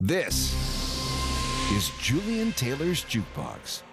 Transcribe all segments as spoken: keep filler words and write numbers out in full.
This is Julian Taylor's Jukebox.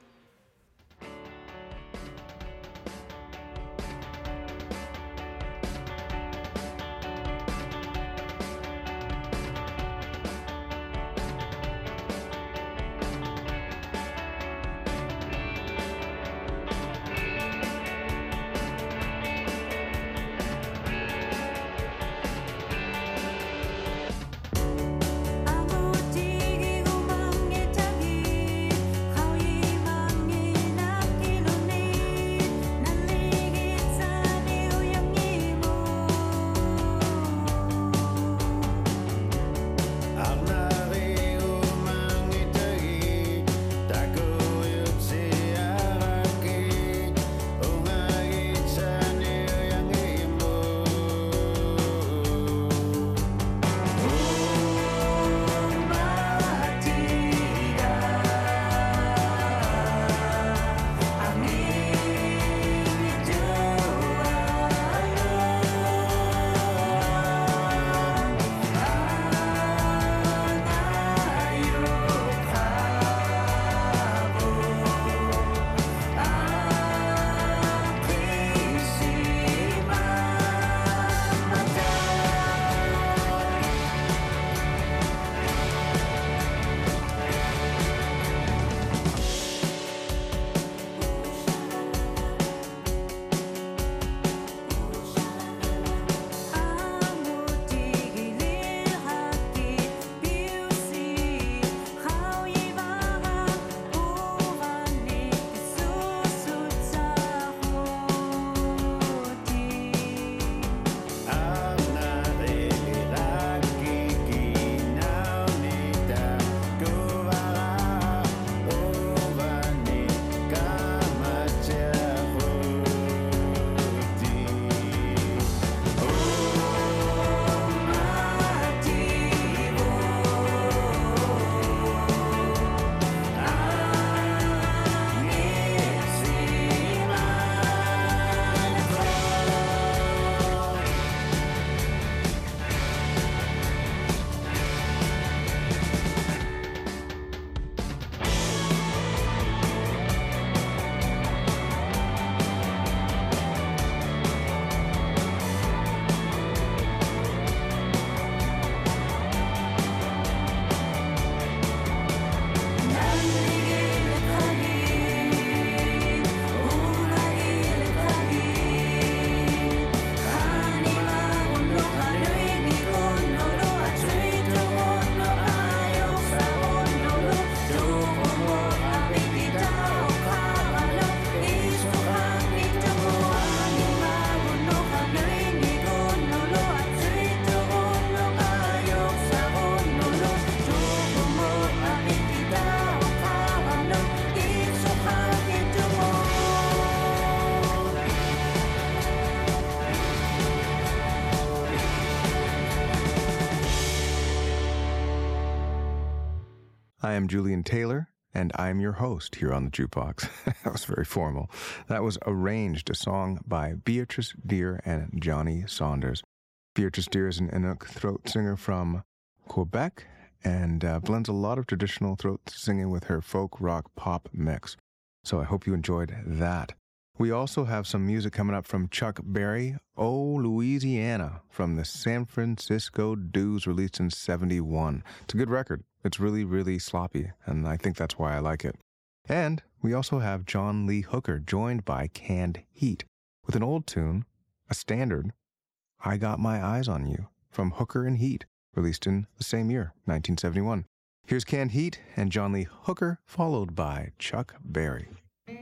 I am Julian Taylor, and I'm your host here on the Jukebox. That was very formal. That was Arranged, a song by Beatrice Deer and Johnny Saunders. Beatrice Deer is an Inuk throat singer from Quebec and uh, blends a lot of traditional throat singing with her folk rock pop mix. So I hope you enjoyed that. We also have some music coming up from Chuck Berry, Oh, Louisiana, from the San Francisco Dudes, released in seventy-one. It's a good record. It's really, really sloppy, and I think that's why I like it. And we also have John Lee Hooker, joined by Canned Heat, with an old tune, a standard, I Got My Eyes on You, from Hooker and Heat, released in the same year, nineteen seventy-one. Here's Canned Heat and John Lee Hooker, followed by Chuck Berry.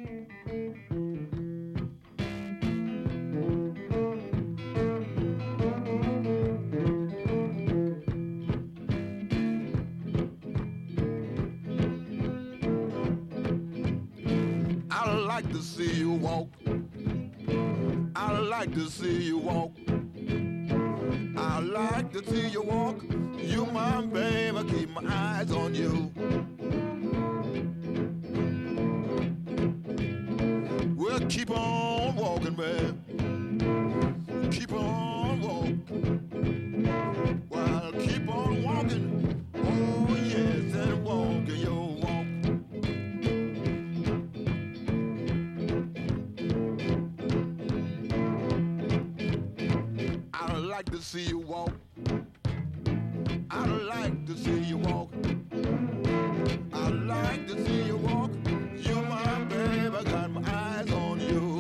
I like to see you walk. I like to see you walk. I like to see you walk. You my baby, keep my eyes on you. Well, keep on walking, man. Keep on walking. Well, keep on walking. Oh. to see you walk. I like to see you walk. I like to see you walk. You're my baby, got my eyes on you.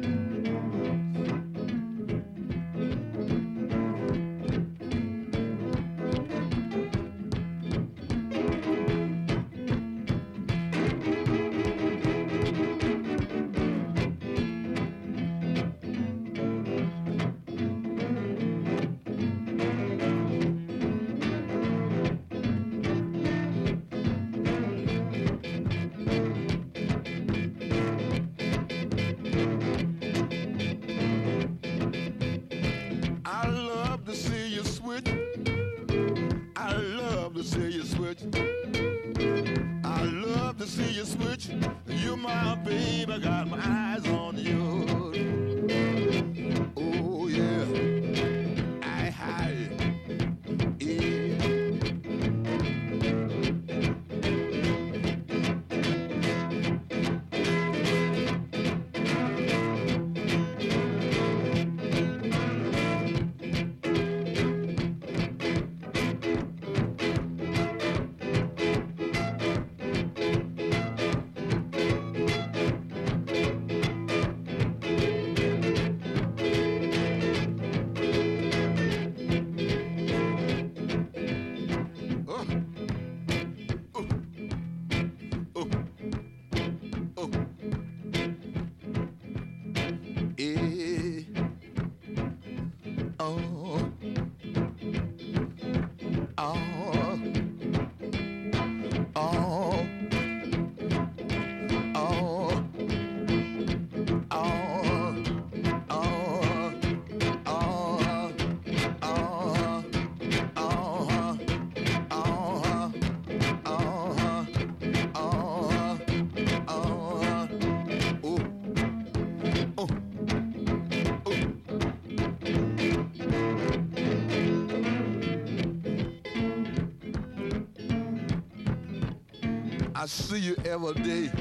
I see you every day,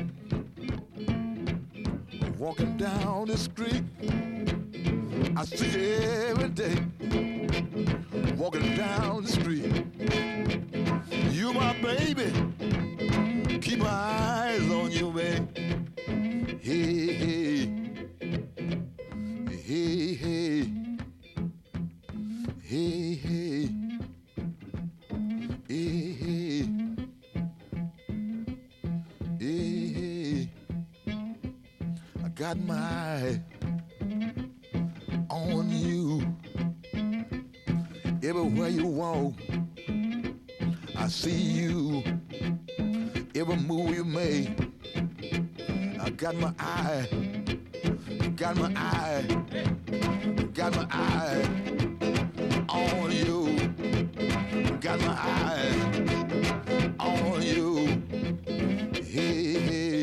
walking down the street. I see you every day, walking down the street. You my baby, keep my eyes on you, babe. Hey, hey, hey, hey, hey, hey, hey, hey. Hey, I got my eye on you. Everywhere you walk, I see you. Every move you make, I got my eye, got my eye, got my eye on you. Got my eye on you. Hey, hey.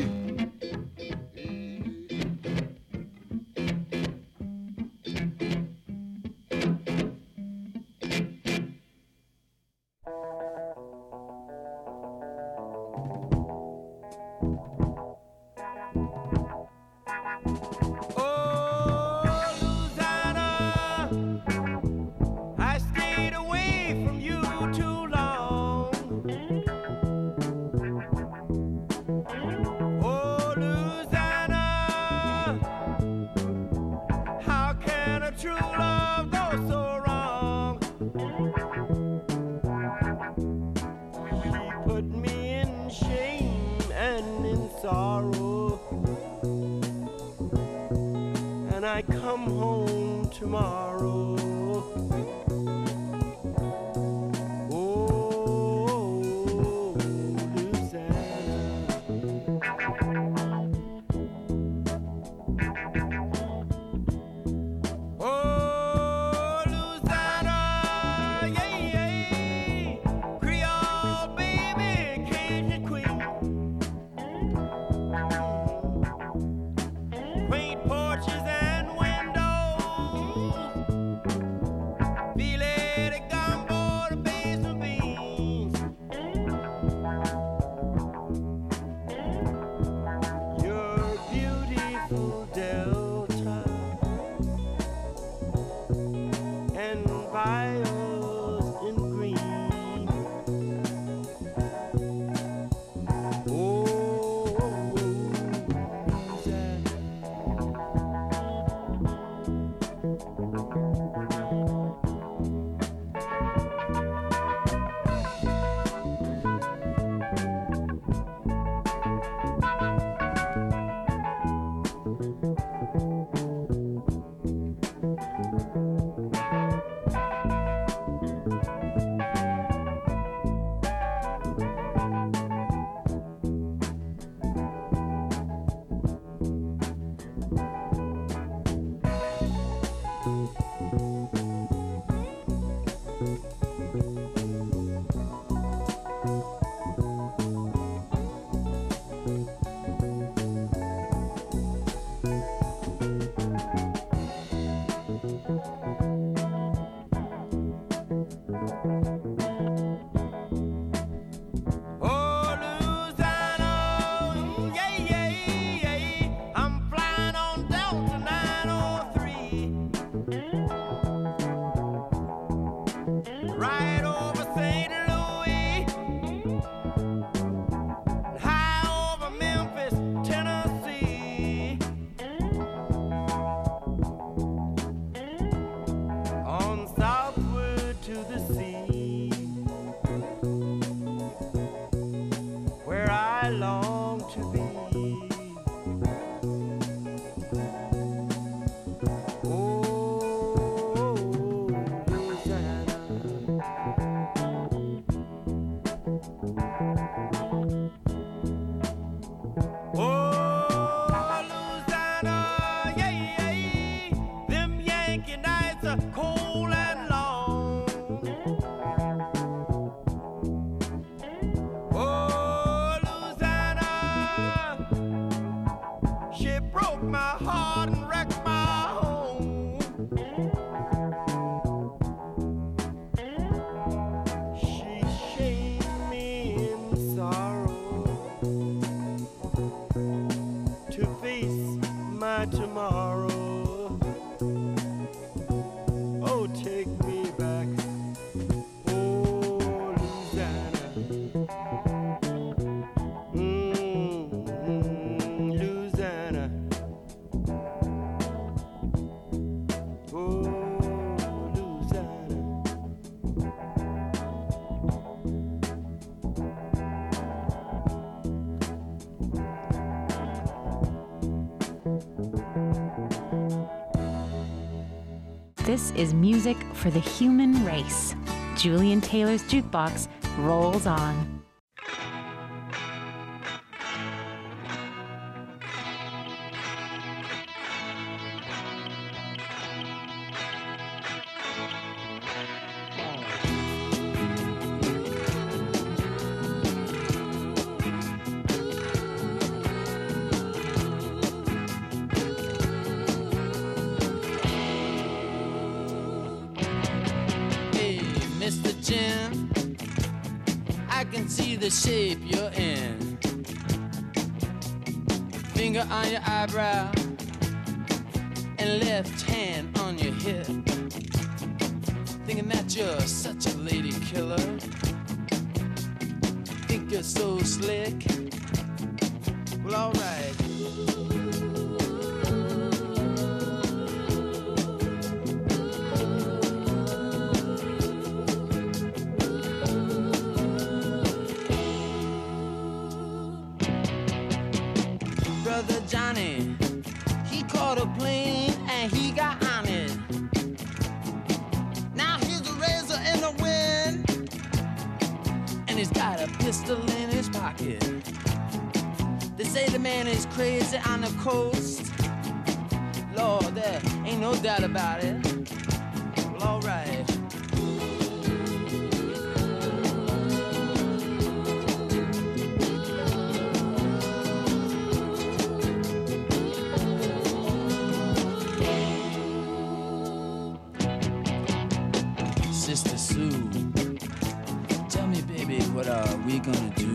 I come home tomorrow. Oh, Louisiana. Oh, Louisiana, yeah, yeah. Creole baby, Cajun queen. Quaint porches and This is music for the human race. Julian Taylor's Jukebox rolls on. The shape you're in, finger on your eyebrow and left hand on your hip, thinking that you're such a lady killer, think you're so slick. Well, alright. Johnny, he caught a plane and he got on it. Now here's a razor in the wind, and he's got a pistol in his pocket. They say the man is crazy on the coast. Lord, there ain't no doubt about it. Well, alright. What are we gonna do?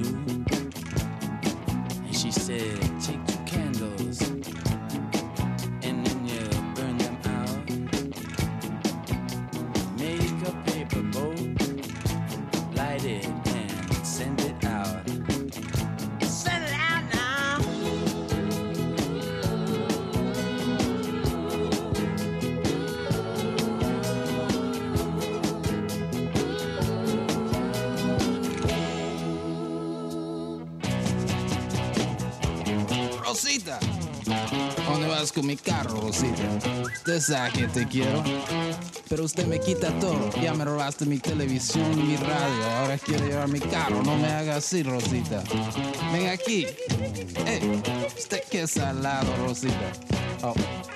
And she said, take two candles and then you burn them out. Make a paper boat, light it and send it out. Send it out now. Rosita, ¿dónde vas con mi carro, Rosita? Usted sabe que te quiero, pero usted me quita todo. Ya me robaste mi televisión y mi radio. Ahora quiero llevar mi carro. No me haga así, Rosita. Ven aquí. Hey, usted qué salado, Rosita. Oh.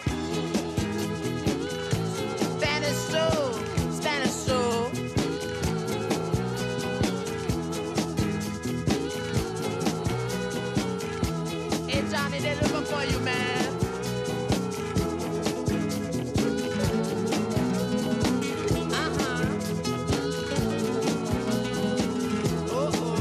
Spanish soul, Spanish soul. Johnny, they're looking for you, man. Uh-huh. Uh-oh.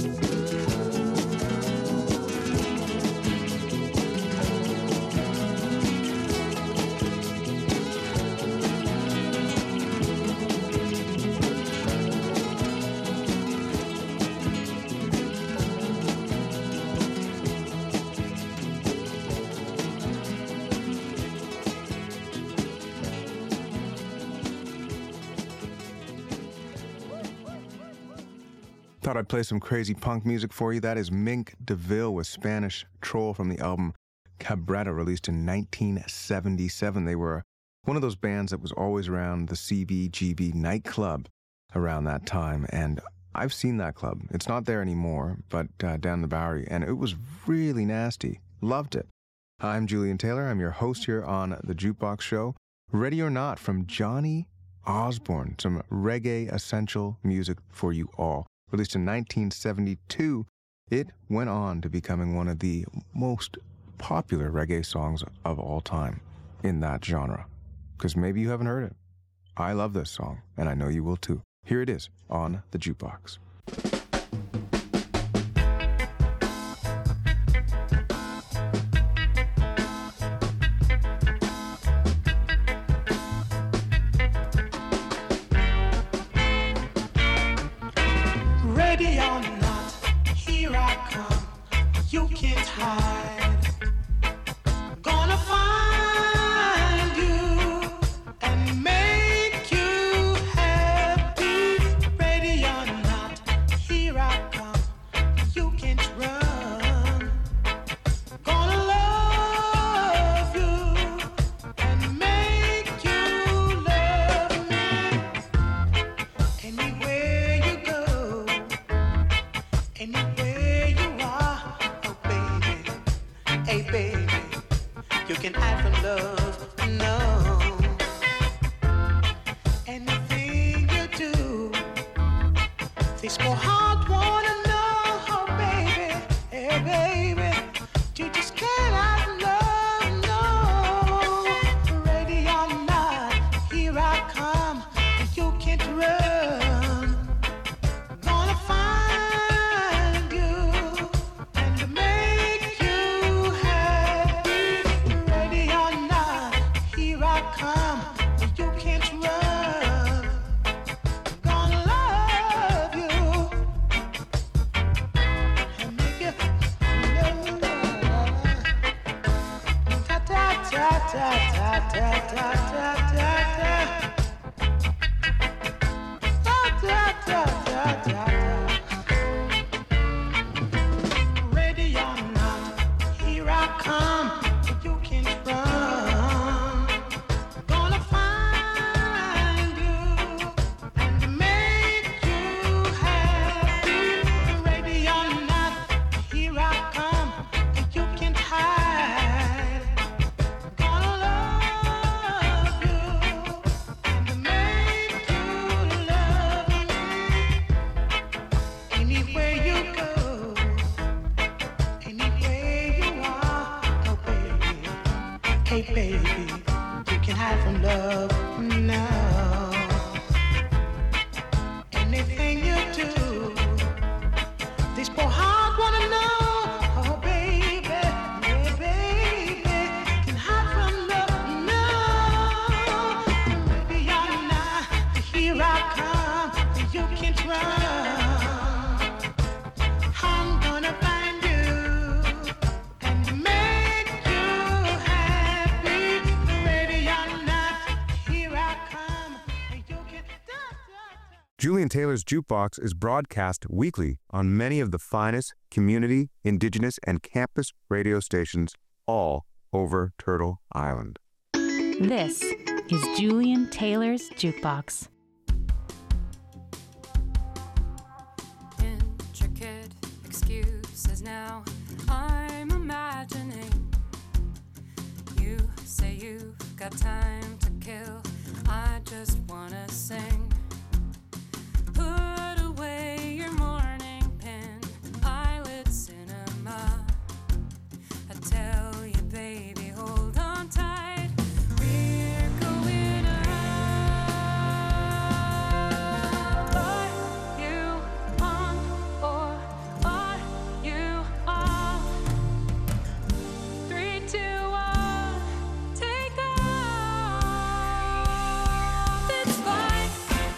Thought I'd play some crazy punk music for you. That is Mink DeVille with Spanish Troll from the album Cabretta, released in nineteen seventy-seven. They were one of those bands that was always around the C B G B nightclub around that time, and I've seen that club. It's not there anymore, but uh, down the Bowery, and it was really nasty. Loved it. I'm Julian Taylor. I'm your host here on The Jukebox Show. Ready or Not from Johnny Osborne. Some reggae essential music for you all. Released in nineteen seventy-two, it went on to becoming one of the most popular reggae songs of all time in that genre. Because maybe you haven't heard it. I love this song, and I know you will too. Here it is on The Jukebox. Ready or not, here I come. You can't hide. Gonna find you and make you happy. Ready or not, here I come. You can't run. Gonna love you and make you love love, no. Anything you do, these poor heart wanna know, oh baby, hey baby, you just can't have love, no. Ready or not, here I come, and you can't run. Gonna find you and make you happy. Ready or not, here I come, and you can't run. Gonna love you and make you love. Ta ta ta ta ta ta ta ta ta. Ta ta ta ta ta. Ready or not, here I come. You can't run. Gonna find you and make you happy. Ready or not, here I come. You can't hide. Gonna love you and make you love me. Anywhere you go, anywhere you are, oh baby, hey baby, you can hide from love now. Anything you do, this poor heart wanna know, oh baby, yeah baby, can hide from love now. Baby, I'm not, here I come, you can't run. I'm gonna find you and make you happy. Ready or not, here I come, you can. Julian Taylor's Jukebox is broadcast weekly on many of the finest community, indigenous, and campus radio stations all over Turtle Island. This is Julian Taylor's Jukebox. Intricate excuses now I'm imagining. You say you've got time to kill. I just wanna sing. Put away your morning pen, eyelid cinema. I tell you, baby, hold on tight. We're going up. Are you on or are you off? Three, two, one, take off. It's fine.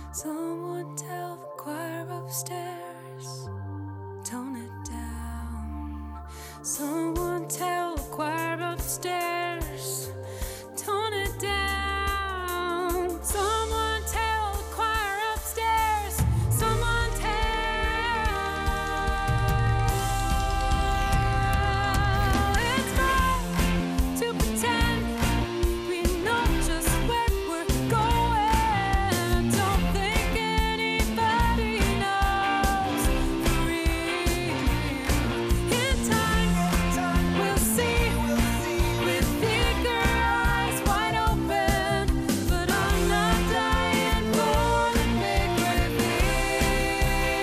Someone tell the choir upstairs, tone it down. Someone tell the choir upstairs, tone it down. Someone tell the choir upstairs, someone tell. It's wrong to pretend we know just where we're going. I don't think anybody knows for real. In time, we'll see with eager eyes wide open. But I'm not dying for the big reveal.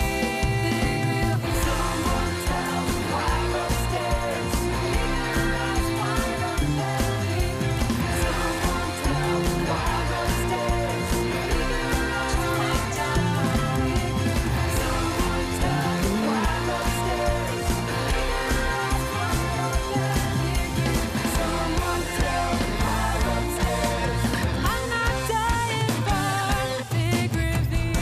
Someone tell the choir upstairs, eager eyes wide open. Someone tell the choir upstairs, eager eyes wide down. Someone tell the choir upstairs, eager eyes wide open. Someone tell the choir upstairs, I'm not dying for the big reveal.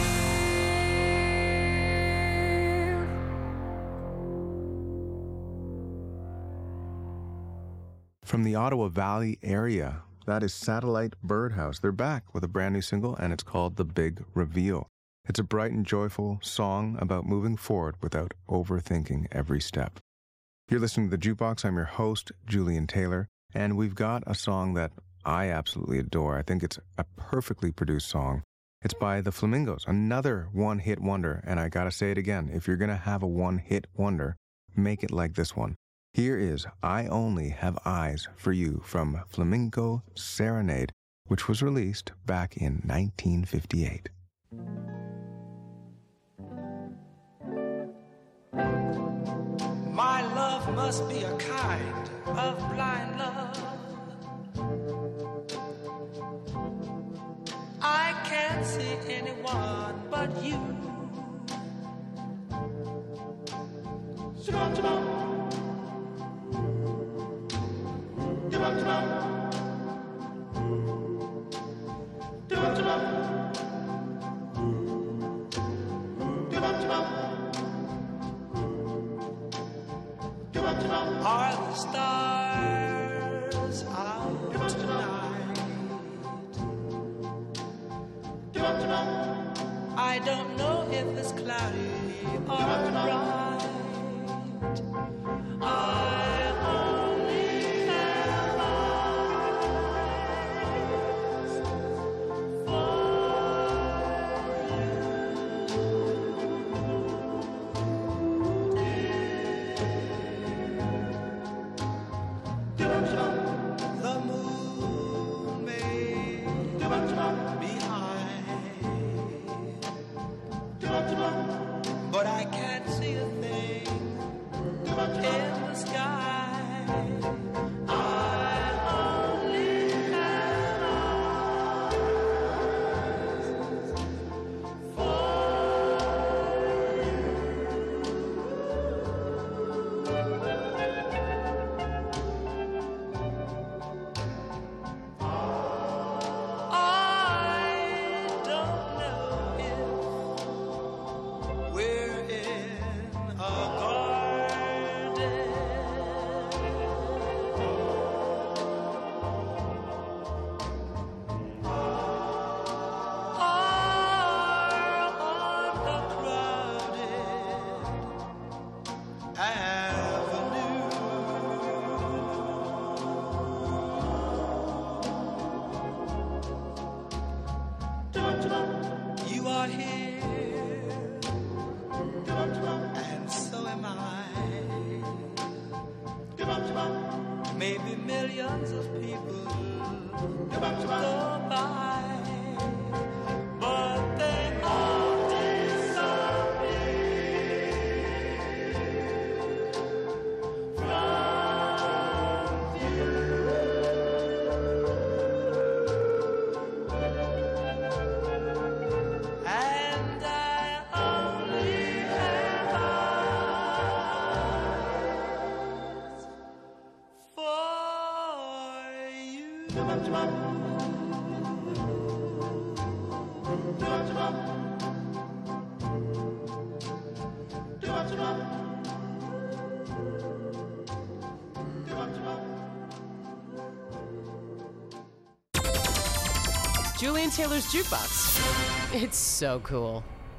From the Ottawa Valley area, that is Satellite Birdhouse. They're back with a brand new single, and it's called The Big Reveal. It's a bright and joyful song about moving forward without overthinking every step. You're listening to The Jukebox. I'm your host, Julian Taylor, and we've got a song that I absolutely adore. I think it's a perfectly produced song. It's by the Flamingos, another one-hit wonder, and I gotta say it again, if you're gonna have a one-hit wonder, make it like this one. Here is I Only Have Eyes for You from Flamingo Serenade, which was released back in nineteen fifty-eight. My love must be a kind of blind love. I can't see anyone but you. Shabam, shabam. Shabam, shabam. Shabam, shabam. Shabam, shabam. Are the stars out tonight? I don't know if it's cloudy or bright. I only have eyes the moon may be high, but I can't see a thing in the sky. I only have eyes I don't know if Julian Taylor's Jukebox. It's so cool.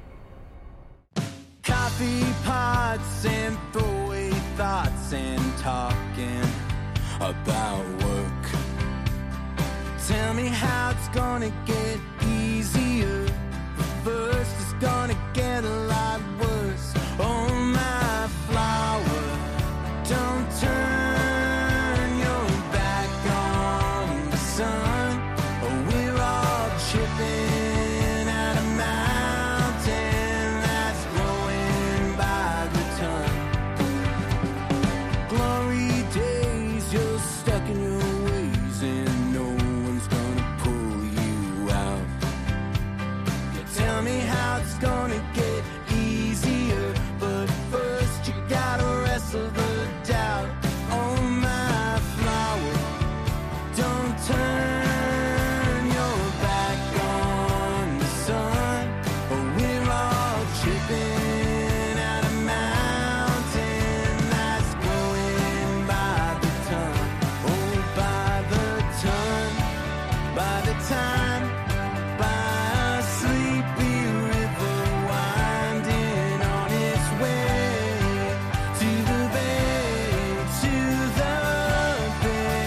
Coffee pots and throwaway thoughts and talking about work. Tell me how it's gonna get easier. First it's gonna get a lot worse. Oh my flower, don't turn your back on the sun. Oh, we're all chipping at a mountain that's growing by the ton. Glory days, you're stuck in your ways and no one's gonna pull you out. You tell me how it's gonna get easier, but first you gotta wrestle the doubt. Oh my flower, don't turn your back on the sun. Oh, we're all chipping at a mountain that's growing by the ton. Oh, by the ton, by the time, by a sleepy river winding on its way to the bay, to the bay.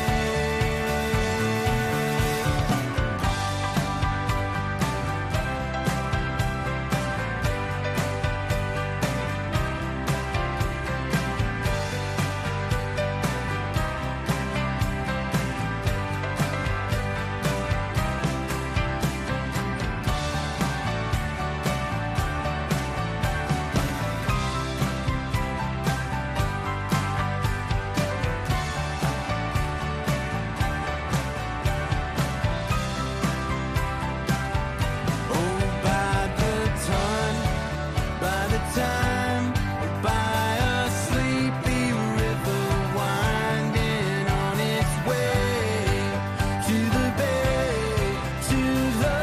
Oh, by the ton, by the time, by a sleepy river winding on its way to the bay, to the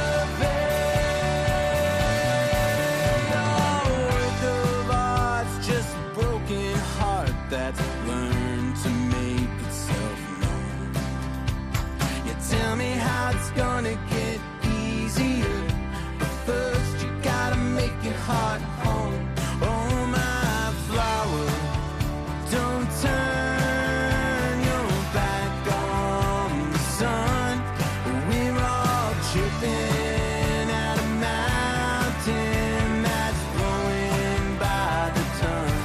bay. Oh, work of art's just a broken heart that's learned to make itself known. You tell me how it's gonna get easier, but first you gotta make your heart home. Oh my flower, don't turn your back on the sun. We're all chipping at a mountain that's growing by the ton.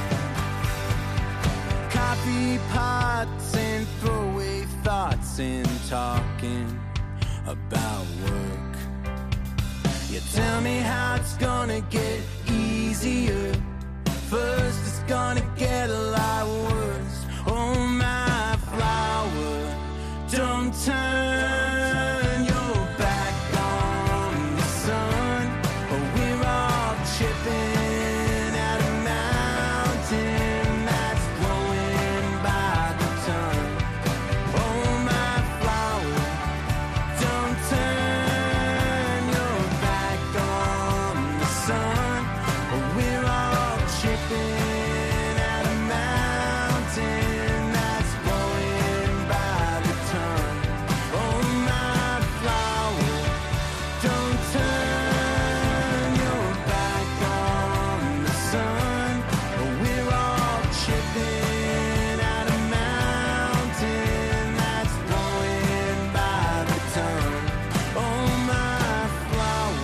Coffee pots and throwaway thoughts and talking about work. You tell me how it's gonna get easier. First it's gonna get a lot worse. Oh my flower, don't turn your back on the sun. Oh, we're all chipping at a mountain that's growing by the ton. Oh my flower, don't turn your back on the sun. Oh, we're all chipping at a mountain that's growing by the ton. Oh my flower, don't turn your back on the sun. Oh, we're all chipping at a mountain that's growing by the ton. Oh my flower.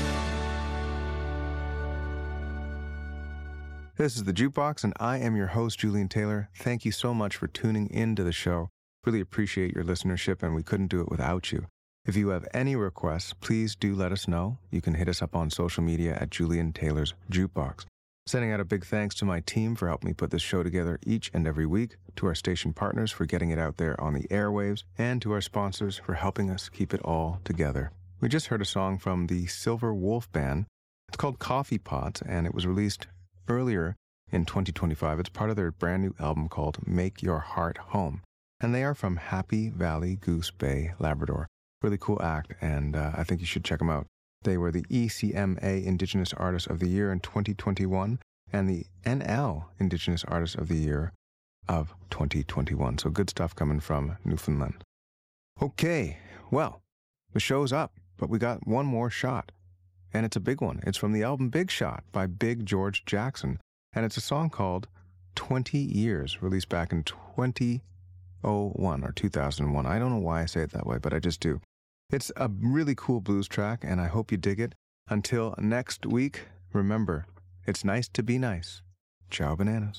This is the Jukebox, and I am your host, Julian Taylor. Thank you so much for tuning into the show. Really appreciate your listenership, and we couldn't do it without you. If you have any requests, please do let us know. You can hit us up on social media at Julian Taylor's Jukebox. Sending out a big thanks to my team for helping me put this show together each and every week, to our station partners for getting it out there on the airwaves, and to our sponsors for helping us keep it all together. We just heard a song from the Silver Wolf Band. It's called Coffee Pots, and it was released earlier in twenty twenty-five. It's part of their brand new album called Make Your Heart Home. And they are from Happy Valley Goose Bay, Labrador. Really cool act, and uh, I think you should check them out. They were the E C M A Indigenous Artist of the Year in twenty twenty-one, and the N L Indigenous Artist of the Year of twenty twenty-one. So good stuff coming from Newfoundland. Okay, well, the show's up, but we got one more shot, and it's a big one. It's from the album Big Shot by Big George Jackson, and it's a song called twenty years, released back in twenty oh one or two thousand one. I don't know why I say it that way, but I just do. It's a really cool blues track, and I hope you dig it. Until next week, remember, it's nice to be nice. Ciao, bananas.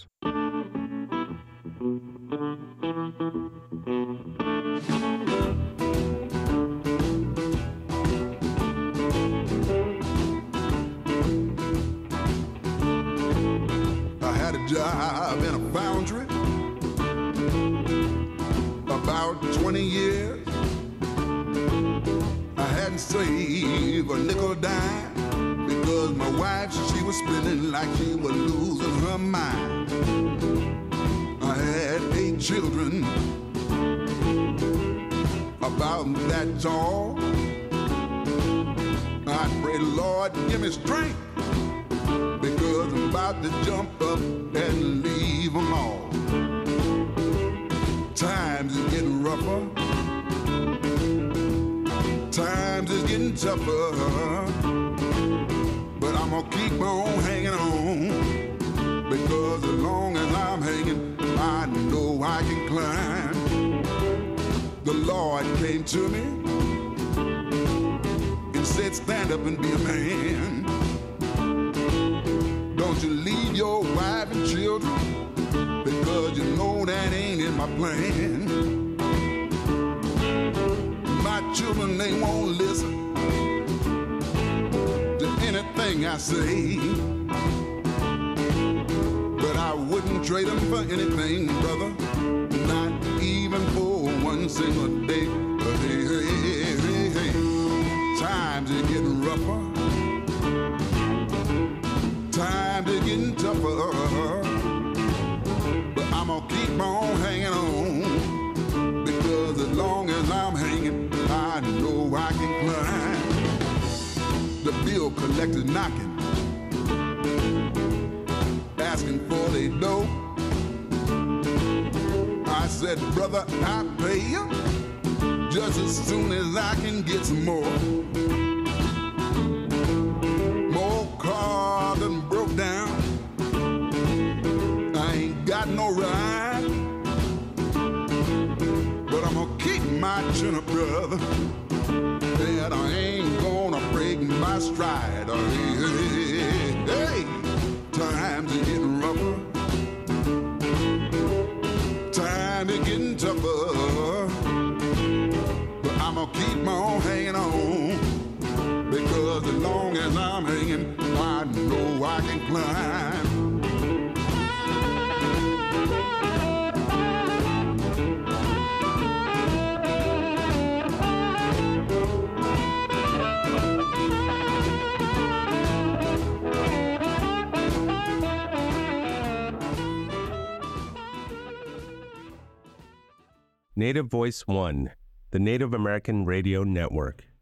I had a job in a foundry about twenty years. I hadn't saved a nickel dime because my wife, she was spending like she was losing her mind. I had eight children about that tall. I pray, Lord, give me strength because I'm about to jump up and leave them all. Times is getting rougher. Times is getting tougher. But I'm gonna keep on hanging on because as long as I'm hanging, I know I can climb. The Lord came to me and said, stand up and be a man. Don't you leave your wife and children because you know that ain't in my plan. My children, they won't listen to anything I say, but I wouldn't trade them for anything, brother, not even for one single day. Hey, hey, hey, hey. Times are getting rougher. Times are getting tougher, but I'm gonna keep on hanging on because as long as I'm hanging, I know I can climb. The bill collector's knocking, asking for their dough. I said, brother, I pay you just as soon as I can get some more. More cars than broke down. I ain't got no ride, but I'm gonna keep my chin up, brother, and I ain't gonna break my stride. Hey, hey, hey. Times are getting rougher. Times are getting tougher, but I'm gonna keep on hanging on because as long as I'm hanging, I know I can climb. Native Voice One, the Native American Radio Network.